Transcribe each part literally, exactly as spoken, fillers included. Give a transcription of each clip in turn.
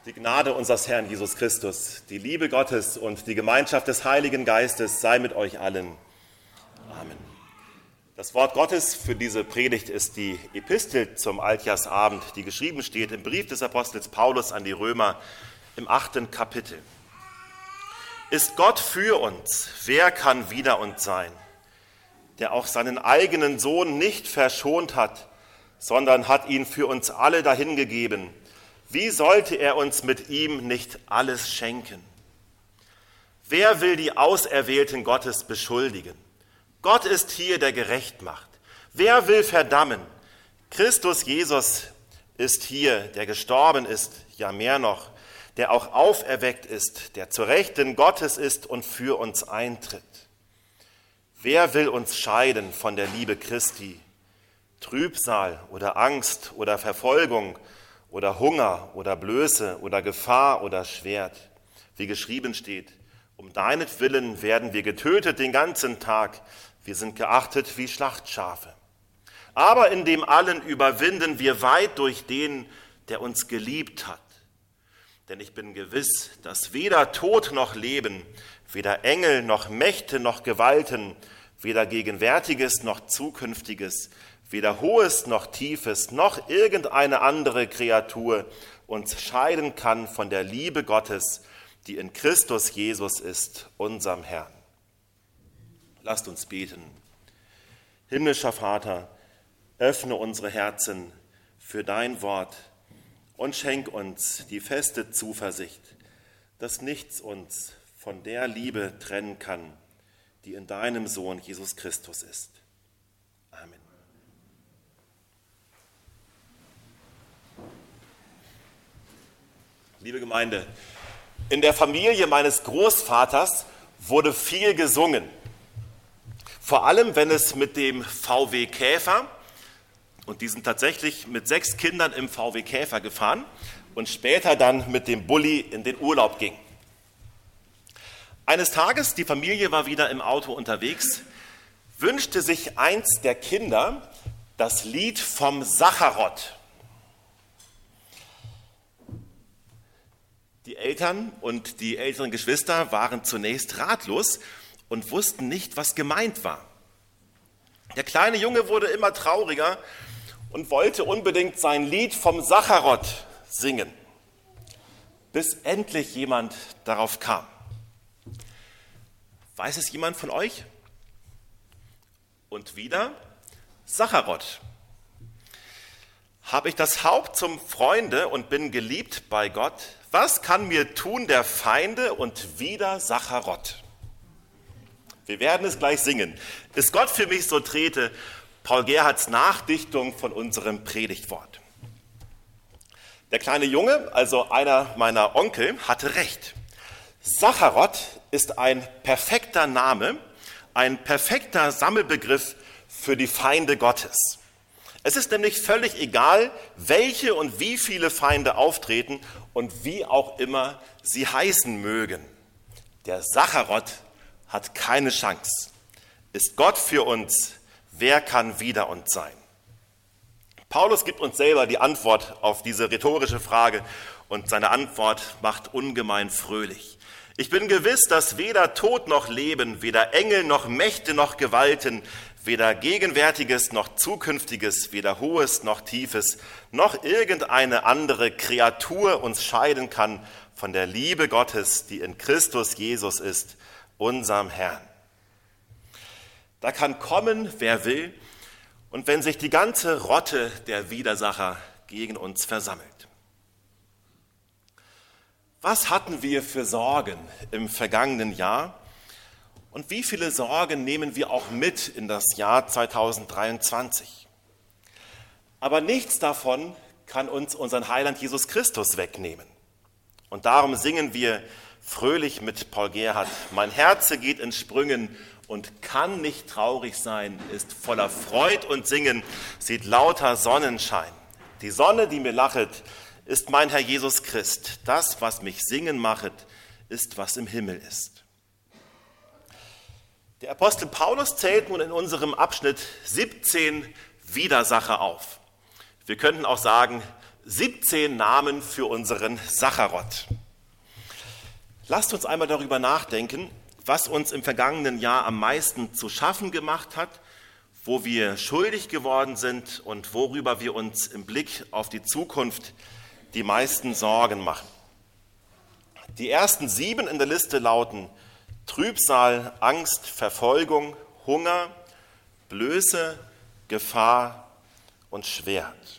Die Gnade unseres Herrn Jesus Christus, die Liebe Gottes und die Gemeinschaft des Heiligen Geistes sei mit euch allen. Amen. Das Wort Gottes für diese Predigt ist die Epistel zum Altjahrsabend, die geschrieben steht im Brief des Apostels Paulus an die Römer im achten Kapitel. Ist Gott für uns, wer kann wider uns sein, der auch seinen eigenen Sohn nicht verschont hat, sondern hat ihn für uns alle dahingegeben? Wie sollte er uns mit ihm nicht alles schenken? Wer will die Auserwählten Gottes beschuldigen? Gott ist hier, der gerecht macht. Wer will verdammen? Christus Jesus ist hier, der gestorben ist, ja mehr noch, der auch auferweckt ist, der zur Rechten Gottes ist und für uns eintritt. Wer will uns scheiden von der Liebe Christi? Trübsal oder Angst oder Verfolgung oder Hunger oder Blöße oder Gefahr oder Schwert. Wie geschrieben steht, um deinetwillen werden wir getötet den ganzen Tag, wir sind geachtet wie Schlachtschafe. Aber in dem allen überwinden wir weit durch den, der uns geliebt hat. Denn ich bin gewiss, dass weder Tod noch Leben, weder Engel noch Mächte noch Gewalten, weder Gegenwärtiges noch Zukünftiges, weder Hohes noch Tiefes, noch irgendeine andere Kreatur uns scheiden kann von der Liebe Gottes, die in Christus Jesus ist, unserem Herrn. Lasst uns beten. Himmlischer Vater, öffne unsere Herzen für dein Wort und schenk uns die feste Zuversicht, dass nichts uns von der Liebe trennen kann, die in deinem Sohn Jesus Christus ist. Amen. Liebe Gemeinde, in der Familie meines Großvaters wurde viel gesungen. Vor allem, wenn es mit dem V W Käfer, und die sind tatsächlich mit sechs Kindern im V W Käfer gefahren und später dann mit dem Bulli in den Urlaub ging. Eines Tages, die Familie war wieder im Auto unterwegs, wünschte sich eins der Kinder das Lied vom Sacharott. Die Eltern und die älteren Geschwister waren zunächst ratlos und wussten nicht, was gemeint war. Der kleine Junge wurde immer trauriger und wollte unbedingt sein Lied vom Sacharott singen, bis endlich jemand darauf kam. Weiß es jemand von euch? Und wieder Sacharott. Habe ich das Haupt zum Freunde und bin geliebt bei Gott? Was kann mir tun der Feinde und wieder Sacharott? Wir werden es gleich singen. Ist Gott für mich, so trete, Paul Gerhards Nachdichtung von unserem Predigtwort. Der kleine Junge, also einer meiner Onkel, hatte recht. Sacharott ist ein perfekter Name, ein perfekter Sammelbegriff für die Feinde Gottes. Es ist nämlich völlig egal, welche und wie viele Feinde auftreten und wie auch immer sie heißen mögen. Der Sacharott hat keine Chance. Ist Gott für uns, wer kann wider uns sein? Paulus gibt uns selber die Antwort auf diese rhetorische Frage und seine Antwort macht ungemein fröhlich. Ich bin gewiss, dass weder Tod noch Leben, weder Engel noch Mächte noch Gewalten, weder Gegenwärtiges noch Zukünftiges, weder Hohes noch Tiefes, noch irgendeine andere Kreatur uns scheiden kann von der Liebe Gottes, die in Christus Jesus ist, unserem Herrn. Da kann kommen, wer will, und wenn sich die ganze Rotte der Widersacher gegen uns versammelt. Was hatten wir für Sorgen im vergangenen Jahr? Und wie viele Sorgen nehmen wir auch mit in das Jahr zweitausenddreiundzwanzig? Aber nichts davon kann uns unseren Heiland Jesus Christus wegnehmen. Und darum singen wir fröhlich mit Paul Gerhard: Mein Herze geht in Sprüngen und kann nicht traurig sein, ist voller Freud und Singen, sieht lauter Sonnenschein. Die Sonne, die mir lachet, ist mein Herr Jesus Christ. Das, was mich singen machet, ist, was im Himmel ist. Der Apostel Paulus zählt nun in unserem Abschnitt siebzehn Widersacher auf. Wir könnten auch sagen, siebzehn Namen für unseren Sacharot. Lasst uns einmal darüber nachdenken, was uns im vergangenen Jahr am meisten zu schaffen gemacht hat, wo wir schuldig geworden sind und worüber wir uns im Blick auf die Zukunft die meisten Sorgen machen. Die ersten sieben in der Liste lauten Trübsal, Angst, Verfolgung, Hunger, Blöße, Gefahr und Schwert.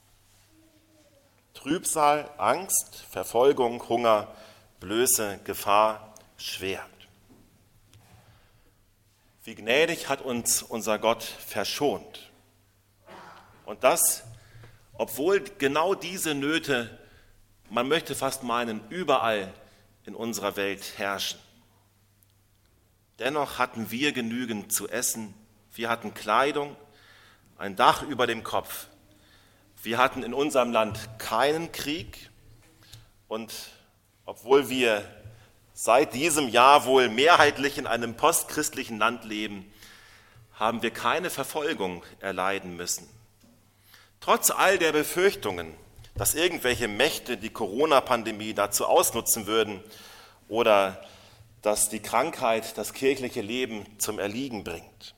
Trübsal, Angst, Verfolgung, Hunger, Blöße, Gefahr, Schwert. Wie gnädig hat uns unser Gott verschont. Und das, obwohl genau diese Nöte, man möchte fast meinen, überall in unserer Welt herrschen. Dennoch hatten wir genügend zu essen, wir hatten Kleidung, ein Dach über dem Kopf. Wir hatten in unserem Land keinen Krieg und obwohl wir seit diesem Jahr wohl mehrheitlich in einem postchristlichen Land leben, haben wir keine Verfolgung erleiden müssen. Trotz all der Befürchtungen, dass irgendwelche Mächte die Corona-Pandemie dazu ausnutzen würden oder dass die Krankheit das kirchliche Leben zum Erliegen bringt.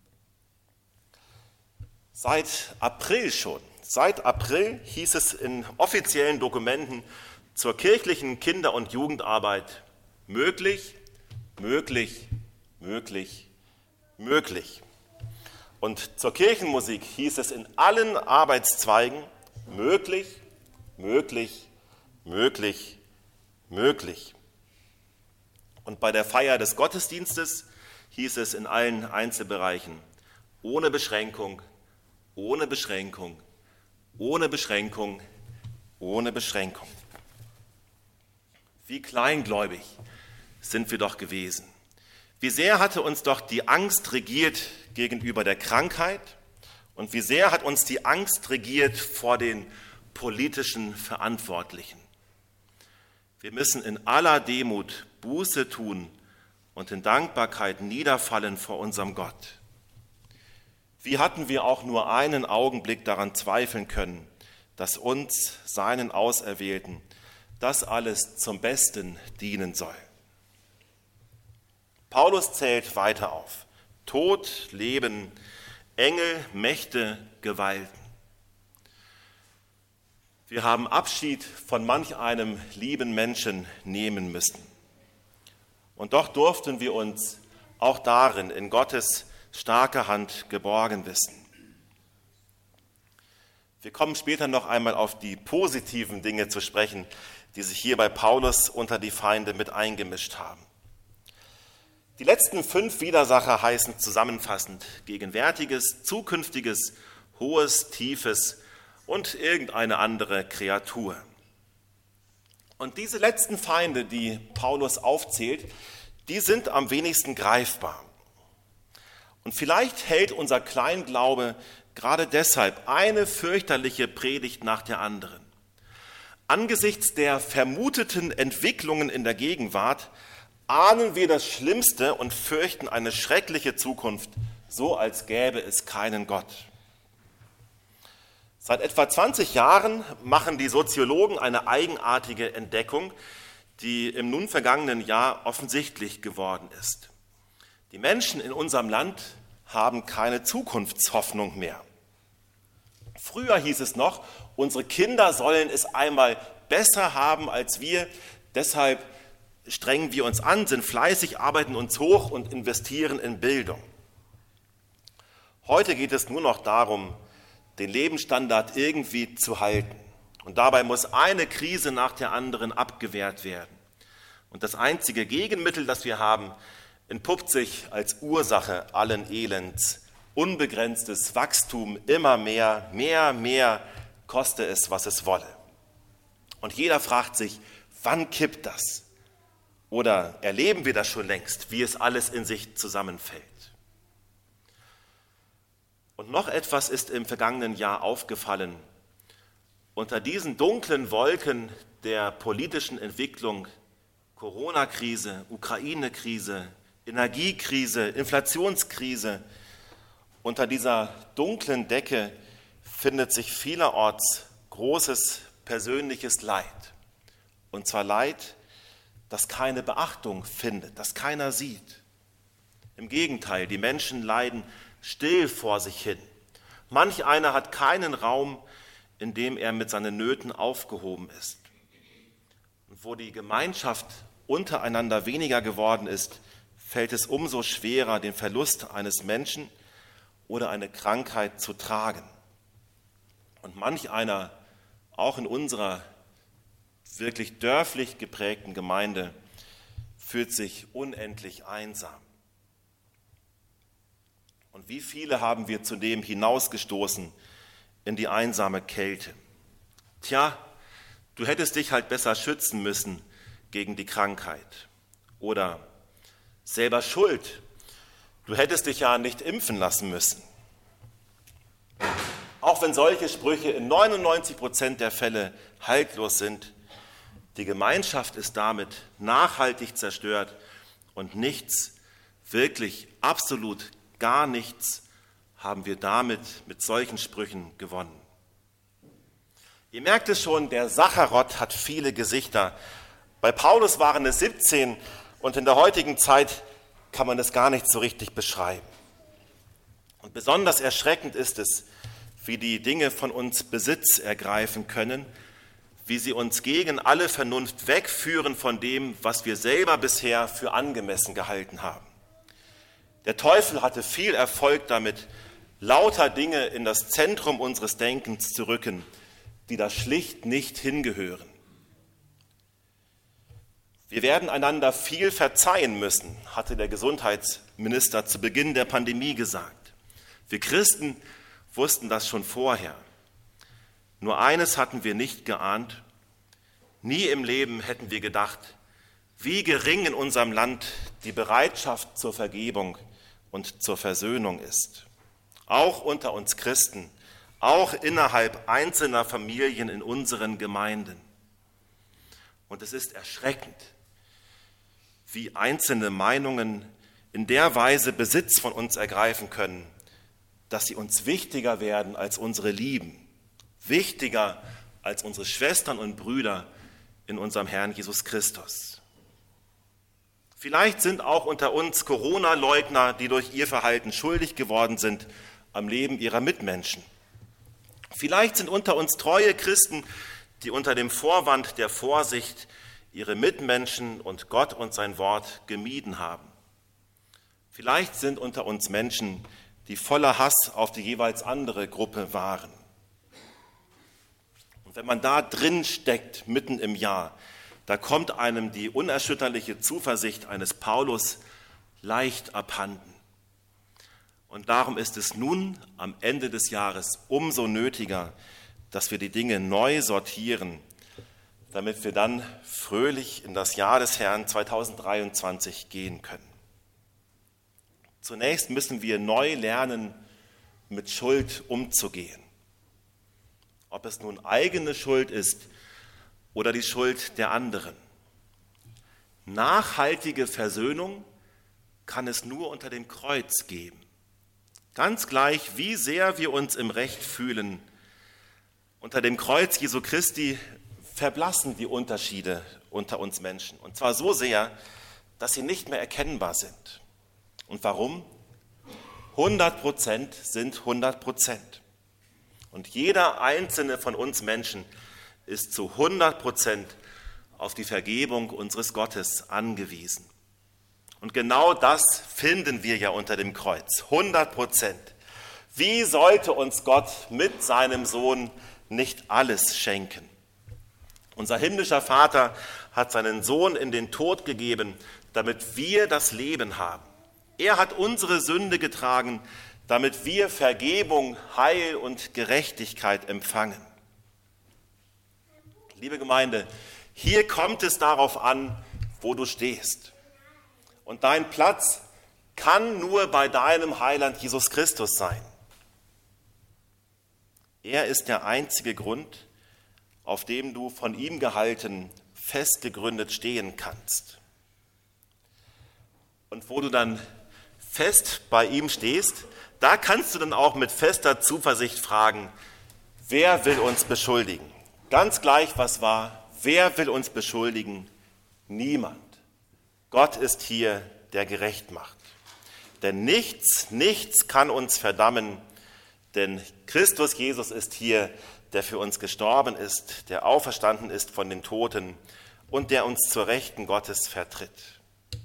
Seit April schon, seit April hieß es in offiziellen Dokumenten zur kirchlichen Kinder- und Jugendarbeit möglich, möglich, möglich, möglich. Und zur Kirchenmusik hieß es in allen Arbeitszweigen möglich, möglich, möglich, möglich. Und bei der Feier des Gottesdienstes hieß es in allen Einzelbereichen ohne Beschränkung, ohne Beschränkung, ohne Beschränkung, ohne Beschränkung. Wie kleingläubig sind wir doch gewesen. Wie sehr hatte uns doch die Angst regiert gegenüber der Krankheit und wie sehr hat uns die Angst regiert vor den politischen Verantwortlichen. Wir müssen in aller Demut Buße tun und in Dankbarkeit niederfallen vor unserem Gott. Wie hatten wir auch nur einen Augenblick daran zweifeln können, dass uns, seinen Auserwählten, das alles zum Besten dienen soll. Paulus zählt weiter auf. Tod, Leben, Engel, Mächte, Gewalten. Wir haben Abschied von manch einem lieben Menschen nehmen müssen. Und doch durften wir uns auch darin in Gottes starker Hand geborgen wissen. Wir kommen später noch einmal auf die positiven Dinge zu sprechen, die sich hier bei Paulus unter die Feinde mit eingemischt haben. Die letzten fünf Widersacher heißen zusammenfassend gegenwärtiges, zukünftiges, hohes, tiefes und irgendeine andere Kreatur. Und diese letzten Feinde, die Paulus aufzählt, die sind am wenigsten greifbar. Und vielleicht hält unser Kleinglaube gerade deshalb eine fürchterliche Predigt nach der anderen. Angesichts der vermuteten Entwicklungen in der Gegenwart ahnen wir das Schlimmste und fürchten eine schreckliche Zukunft, so als gäbe es keinen Gott. Seit etwa zwanzig Jahren machen die Soziologen eine eigenartige Entdeckung, die im nun vergangenen Jahr offensichtlich geworden ist. Die Menschen in unserem Land haben keine Zukunftshoffnung mehr. Früher hieß es noch, unsere Kinder sollen es einmal besser haben als wir, deshalb strengen wir uns an, sind fleißig, arbeiten uns hoch und investieren in Bildung. Heute geht es nur noch darum, den Lebensstandard irgendwie zu halten. Und dabei muss eine Krise nach der anderen abgewehrt werden. Und das einzige Gegenmittel, das wir haben, entpuppt sich als Ursache allen Elends. Unbegrenztes Wachstum, immer mehr, mehr, mehr, koste es, was es wolle. Und jeder fragt sich, wann kippt das? Oder erleben wir das schon längst, wie es alles in sich zusammenfällt? Und noch etwas ist im vergangenen Jahr aufgefallen. Unter diesen dunklen Wolken der politischen Entwicklung, Corona-Krise, Ukraine-Krise, Energiekrise, Inflationskrise, unter dieser dunklen Decke findet sich vielerorts großes persönliches Leid. Und zwar Leid, das keine Beachtung findet, das keiner sieht. Im Gegenteil, die Menschen leiden still vor sich hin. Manch einer hat keinen Raum, in dem er mit seinen Nöten aufgehoben ist. Und wo die Gemeinschaft untereinander weniger geworden ist, fällt es umso schwerer, den Verlust eines Menschen oder eine Krankheit zu tragen. Und manch einer, auch in unserer wirklich dörflich geprägten Gemeinde, fühlt sich unendlich einsam. Und wie viele haben wir zudem hinausgestoßen in die einsame Kälte? Tja, du hättest dich halt besser schützen müssen gegen die Krankheit. Oder selber schuld, du hättest dich ja nicht impfen lassen müssen. Auch wenn solche Sprüche in neunundneunzig Prozent der Fälle haltlos sind, die Gemeinschaft ist damit nachhaltig zerstört und nichts, wirklich absolut gar nichts, haben wir damit mit solchen Sprüchen gewonnen. Ihr merkt es schon, der Sacherott hat viele Gesichter. Bei Paulus waren es siebzehn und in der heutigen Zeit kann man es gar nicht so richtig beschreiben. Und besonders erschreckend ist es, wie die Dinge von uns Besitz ergreifen können, wie sie uns gegen alle Vernunft wegführen von dem, was wir selber bisher für angemessen gehalten haben. Der Teufel hatte viel Erfolg damit, lauter Dinge in das Zentrum unseres Denkens zu rücken, die da schlicht nicht hingehören. Wir werden einander viel verzeihen müssen, hatte der Gesundheitsminister zu Beginn der Pandemie gesagt. Wir Christen wussten das schon vorher. Nur eines hatten wir nicht geahnt: Nie im Leben hätten wir gedacht, wie gering in unserem Land die Bereitschaft zur Vergebung und zur Versöhnung ist. Auch unter uns Christen, auch innerhalb einzelner Familien in unseren Gemeinden. Und es ist erschreckend, wie einzelne Meinungen in der Weise Besitz von uns ergreifen können, dass sie uns wichtiger werden als unsere Lieben, wichtiger als unsere Schwestern und Brüder in unserem Herrn Jesus Christus. Vielleicht sind auch unter uns Corona-Leugner, die durch ihr Verhalten schuldig geworden sind am Leben ihrer Mitmenschen. Vielleicht sind unter uns treue Christen, die unter dem Vorwand der Vorsicht ihre Mitmenschen und Gott und sein Wort gemieden haben. Vielleicht sind unter uns Menschen, die voller Hass auf die jeweils andere Gruppe waren. Und wenn man da drin steckt, mitten im Jahr, da kommt einem die unerschütterliche Zuversicht eines Paulus leicht abhanden. Und darum ist es nun am Ende des Jahres umso nötiger, dass wir die Dinge neu sortieren, damit wir dann fröhlich in das Jahr des Herrn zweitausenddreiundzwanzig gehen können. Zunächst müssen wir neu lernen, mit Schuld umzugehen. Ob es nun eigene Schuld ist oder die Schuld der anderen. Nachhaltige Versöhnung kann es nur unter dem Kreuz geben. Ganz gleich, wie sehr wir uns im Recht fühlen, unter dem Kreuz Jesu Christi verblassen die Unterschiede unter uns Menschen. Und zwar so sehr, dass sie nicht mehr erkennbar sind. Und warum? hundert Prozent sind hundert Prozent. Und jeder einzelne von uns Menschen ist zu hundert Prozent auf die Vergebung unseres Gottes angewiesen. Und genau das finden wir ja unter dem Kreuz, hundert Prozent. Wie sollte uns Gott mit seinem Sohn nicht alles schenken? Unser himmlischer Vater hat seinen Sohn in den Tod gegeben, damit wir das Leben haben. Er hat unsere Sünde getragen, damit wir Vergebung, Heil und Gerechtigkeit empfangen. Liebe Gemeinde, hier kommt es darauf an, wo du stehst. Und dein Platz kann nur bei deinem Heiland Jesus Christus sein. Er ist der einzige Grund, auf dem du von ihm gehalten, fest gegründet stehen kannst. Und wo du dann fest bei ihm stehst, da kannst du dann auch mit fester Zuversicht fragen: Wer will uns beschuldigen? Ganz gleich, was war, wer will uns beschuldigen? Niemand. Gott ist hier, der gerecht macht. Denn nichts, nichts kann uns verdammen, denn Christus Jesus ist hier, der für uns gestorben ist, der auferstanden ist von den Toten und der uns zur Rechten Gottes vertritt.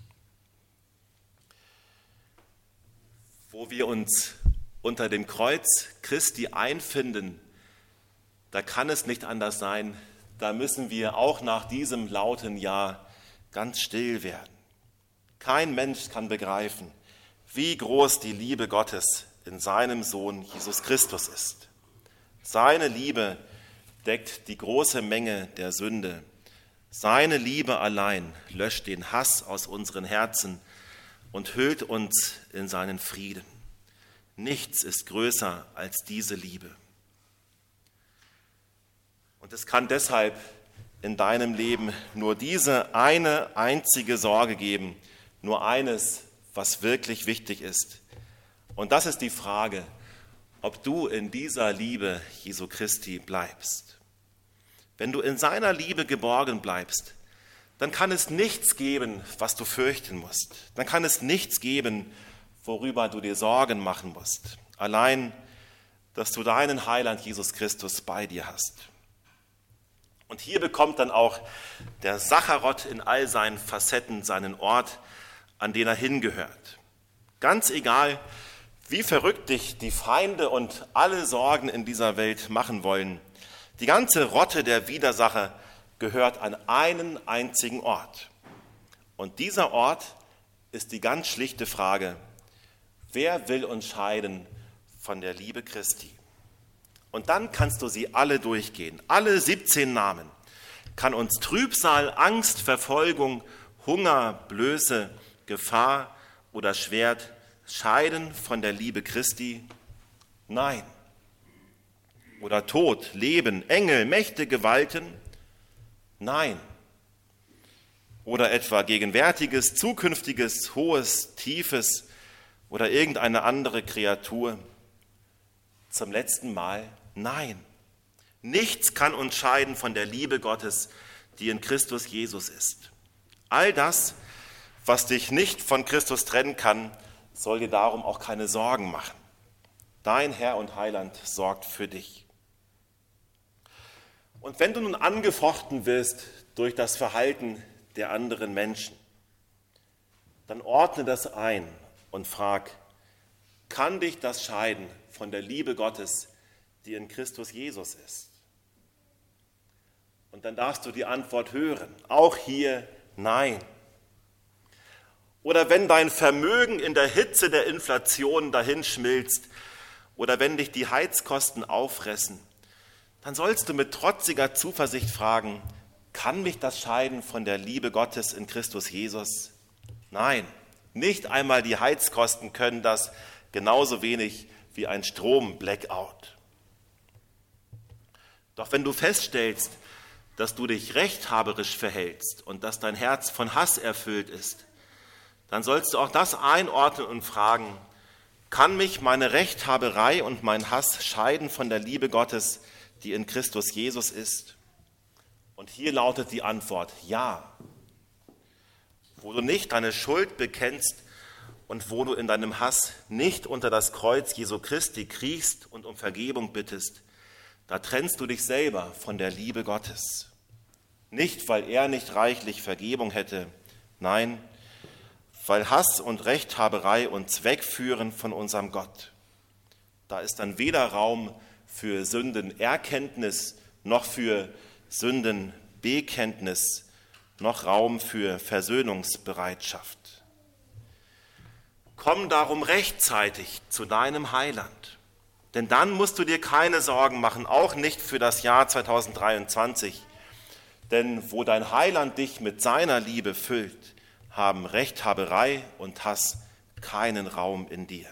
Wo wir uns unter dem Kreuz Christi einfinden, da kann es nicht anders sein, da müssen wir auch nach diesem lauten Ja ganz still werden. Kein Mensch kann begreifen, wie groß die Liebe Gottes in seinem Sohn Jesus Christus ist. Seine Liebe deckt die große Menge der Sünde. Seine Liebe allein löscht den Hass aus unseren Herzen und hüllt uns in seinen Frieden. Nichts ist größer als diese Liebe. Und es kann deshalb in deinem Leben nur diese eine einzige Sorge geben, nur eines, was wirklich wichtig ist. Und das ist die Frage, ob du in dieser Liebe Jesu Christi bleibst. Wenn du in seiner Liebe geborgen bleibst, dann kann es nichts geben, was du fürchten musst. Dann kann es nichts geben, worüber du dir Sorgen machen musst. Allein, dass du deinen Heiland Jesus Christus bei dir hast. Und hier bekommt dann auch der Sacharoth in all seinen Facetten seinen Ort, an den er hingehört. Ganz egal, wie verrückt dich die Feinde und alle Sorgen in dieser Welt machen wollen, die ganze Rotte der Widersacher gehört an einen einzigen Ort. Und dieser Ort ist die ganz schlichte Frage: Wer will uns scheiden von der Liebe Christi? Und dann kannst du sie alle durchgehen, alle siebzehn Namen. Kann uns Trübsal, Angst, Verfolgung, Hunger, Blöße, Gefahr oder Schwert scheiden von der Liebe Christi? Nein. Oder Tod, Leben, Engel, Mächte, Gewalten? Nein. Oder etwa Gegenwärtiges, Zukünftiges, Hohes, Tiefes oder irgendeine andere Kreatur? Zum letzten Mal? Nein. Nichts kann uns scheiden von der Liebe Gottes, die in Christus Jesus ist. All das, was dich nicht von Christus trennen kann, soll dir darum auch keine Sorgen machen. Dein Herr und Heiland sorgt für dich. Und wenn du nun angefochten wirst durch das Verhalten der anderen Menschen, dann ordne das ein und frag: Kann dich das scheiden von der Liebe Gottes, die in Christus Jesus ist? Und dann darfst du die Antwort hören, auch hier nein. Oder wenn dein Vermögen in der Hitze der Inflation dahinschmilzt oder wenn dich die Heizkosten auffressen, dann sollst du mit trotziger Zuversicht fragen: Kann mich das scheiden von der Liebe Gottes in Christus Jesus? Nein, nicht einmal die Heizkosten können das, genauso wenig wie ein Strom-Blackout. Doch wenn du feststellst, dass du dich rechthaberisch verhältst und dass dein Herz von Hass erfüllt ist, dann sollst du auch das einordnen und fragen: Kann mich meine Rechthaberei und mein Hass scheiden von der Liebe Gottes, die in Christus Jesus ist? Und hier lautet die Antwort: Ja. Wo du nicht deine Schuld bekennst und wo du in deinem Hass nicht unter das Kreuz Jesu Christi kriechst und um Vergebung bittest, da trennst du dich selber von der Liebe Gottes. Nicht, weil er nicht reichlich Vergebung hätte, nein, weil Hass und Rechthaberei uns wegführen von unserem Gott. Da ist dann weder Raum für Sündenerkenntnis noch für Sündenbekenntnis, noch Raum für Versöhnungsbereitschaft. Komm darum rechtzeitig zu deinem Heiland, denn dann musst du dir keine Sorgen machen, auch nicht für das Jahr zweitausenddreiundzwanzig. Denn wo dein Heiland dich mit seiner Liebe füllt, haben Rechthaberei und Hass keinen Raum in dir.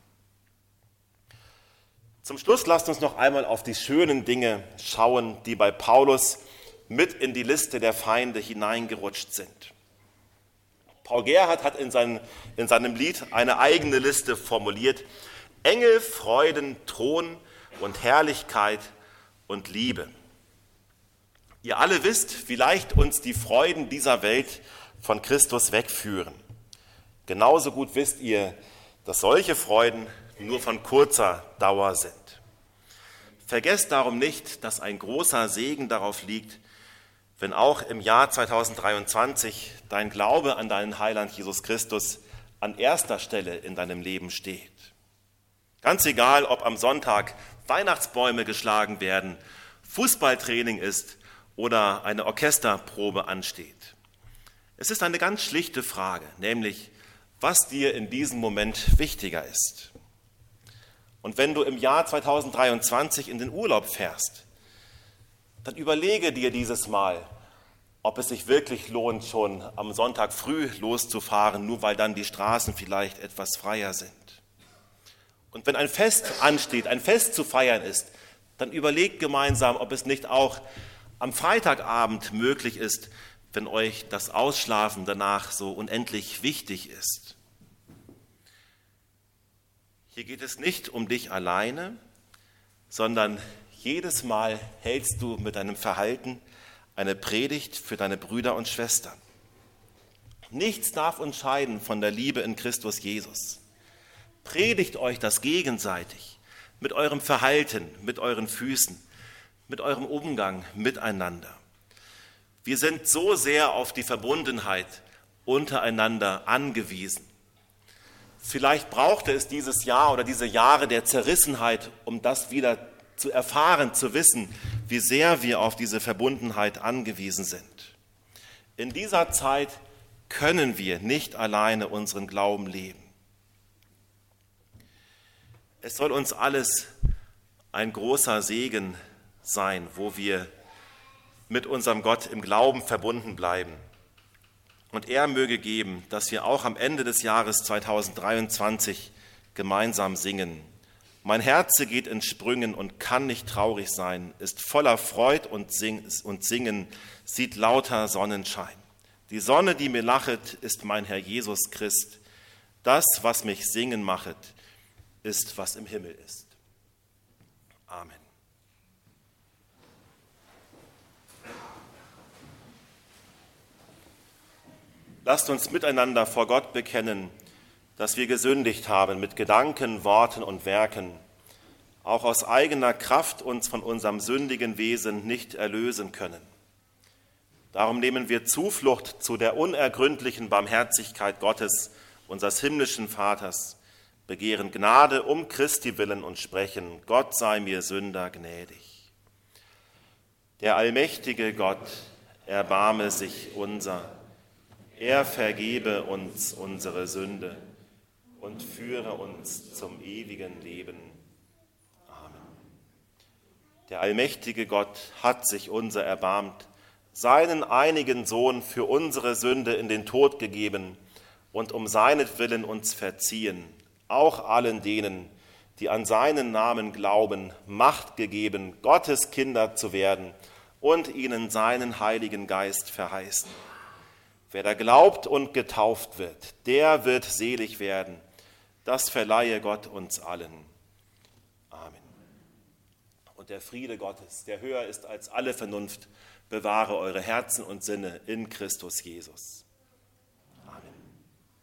Zum Schluss lasst uns noch einmal auf die schönen Dinge schauen, die bei Paulus mit in die Liste der Feinde hineingerutscht sind. Paul Gerhard hat in, seinen, in seinem Lied eine eigene Liste formuliert: Engel, Freuden, Thron und Herrlichkeit und Liebe. Ihr alle wisst, wie leicht uns die Freuden dieser Welt von Christus wegführen. Genauso gut wisst ihr, dass solche Freuden nur von kurzer Dauer sind. Vergesst darum nicht, dass ein großer Segen darauf liegt, wenn auch im Jahr zweitausenddreiundzwanzig dein Glaube an deinen Heiland Jesus Christus an erster Stelle in deinem Leben steht. Ganz egal, ob am Sonntag Weihnachtsbäume geschlagen werden, Fußballtraining ist oder eine Orchesterprobe ansteht. Es ist eine ganz schlichte Frage, nämlich, was dir in diesem Moment wichtiger ist. Und wenn du im Jahr zweitausenddreiundzwanzig in den Urlaub fährst, dann überlege dir dieses Mal, ob es sich wirklich lohnt, schon am Sonntag früh loszufahren, nur weil dann die Straßen vielleicht etwas freier sind. Und wenn ein Fest ansteht, ein Fest zu feiern ist, dann überlegt gemeinsam, ob es nicht auch am Freitagabend möglich ist, wenn euch das Ausschlafen danach so unendlich wichtig ist. Hier geht es nicht um dich alleine, sondern jedes Mal hältst du mit deinem Verhalten eine Predigt für deine Brüder und Schwestern. Nichts darf uns scheiden von der Liebe in Christus Jesus. Predigt euch das gegenseitig, mit eurem Verhalten, mit euren Füßen, mit eurem Umgang miteinander. Wir sind so sehr auf die Verbundenheit untereinander angewiesen. Vielleicht brauchte es dieses Jahr oder diese Jahre der Zerrissenheit, um das wieder zu erfahren, zu wissen, wie sehr wir auf diese Verbundenheit angewiesen sind. In dieser Zeit können wir nicht alleine unseren Glauben leben. Es soll uns alles ein großer Segen sein, wo wir mit unserem Gott im Glauben verbunden bleiben. Und er möge geben, dass wir auch am Ende des Jahres zweitausenddreiundzwanzig gemeinsam singen. Mein Herze geht in Sprüngen und kann nicht traurig sein, ist voller Freud und Singen, sieht lauter Sonnenschein. Die Sonne, die mir lachet, ist mein Herr Jesus Christ. Das, was mich singen machet, ist, was im Himmel ist. Amen. Lasst uns miteinander vor Gott bekennen, dass wir gesündigt haben mit Gedanken, Worten und Werken, auch aus eigener Kraft uns von unserem sündigen Wesen nicht erlösen können. Darum nehmen wir Zuflucht zu der unergründlichen Barmherzigkeit Gottes, unseres himmlischen Vaters, begehren Gnade um Christi willen und sprechen, Gott sei mir Sünder gnädig. Der allmächtige Gott erbarme sich unser, er vergebe uns unsere Sünde und führe uns zum ewigen Leben. Amen. Der allmächtige Gott hat sich unser erbarmt, seinen einigen Sohn für unsere Sünde in den Tod gegeben und um seinetwillen uns verziehen, auch allen denen, die an seinen Namen glauben, Macht gegeben, Gottes Kinder zu werden und ihnen seinen Heiligen Geist verheißen. Wer da glaubt und getauft wird, der wird selig werden. Das verleihe Gott uns allen. Amen. Und der Friede Gottes, der höher ist als alle Vernunft, bewahre eure Herzen und Sinne in Christus Jesus.